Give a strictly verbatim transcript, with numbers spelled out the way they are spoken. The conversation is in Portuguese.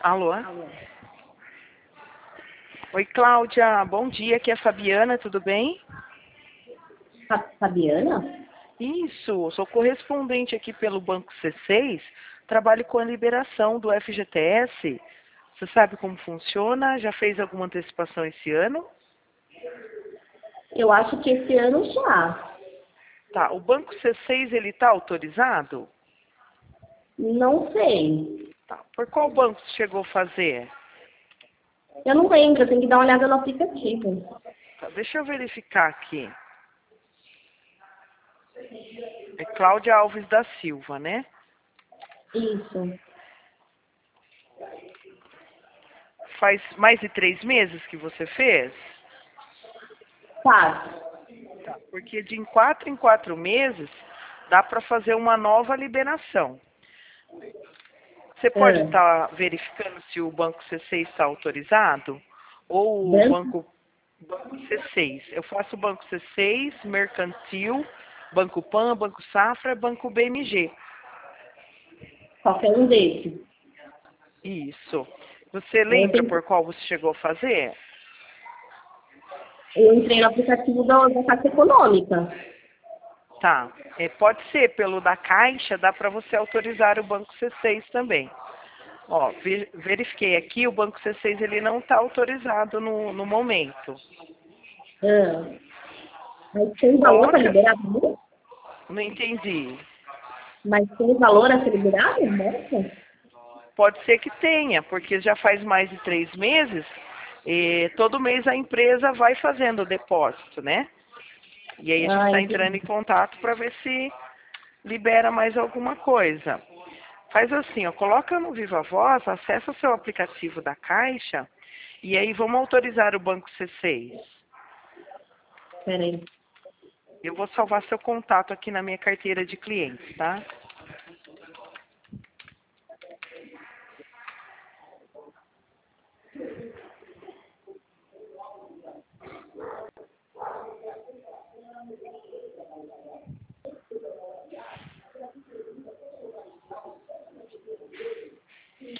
Alô? Oi, Cláudia. Bom dia. Aqui é a Fabiana, tudo bem? Fa- Fabiana? Isso, sou correspondente aqui pelo Banco C seis. Trabalho com a liberação do F G T S. Você sabe como funciona? Já fez alguma antecipação esse ano? Eu acho que esse ano já. Tá. O Banco C seis, ele está autorizado? Não sei. Tá. Por qual banco você chegou a fazer? Eu não lembro, eu tenho que dar uma olhada no aplicativo. Tá, deixa eu verificar aqui. É Cláudia Alves da Silva, né? Isso. Faz mais de três meses que você fez? Tá. Tá, porque de em quatro em quatro meses dá para fazer uma nova liberação. Você pode Ah, estar verificando se o Banco C seis está autorizado? Ou o banco? Banco, banco C seis. Eu faço Banco C seis, Mercantil, Banco Pan, Banco Safra, Banco B M G. Qualquer um desses. Isso. Você Eu, lembra tenho... por qual você chegou a fazer? eu entrei no aplicativo da, da Caixa Econômica. Tá. É, pode ser pelo da Caixa, dá para você autorizar o Banco C seis também. Ó, ve- verifiquei aqui, o Banco C seis ele não está autorizado no, no momento. Ah, mas tem valor para Coloca, liberar tudo? não entendi. Mas tem valor a ser liberado? Nossa. Pode ser que tenha, porque já faz mais de três meses, e todo mês a empresa vai fazendo o depósito, né? E aí a gente Ah, está entrando em entendi. contato para ver se libera mais alguma coisa. Faz assim, ó, coloca no Viva Voz, acessa o seu aplicativo da Caixa, e aí vamos autorizar o Banco C seis. Peraí. Eu vou salvar seu contato aqui na minha carteira de clientes, tá?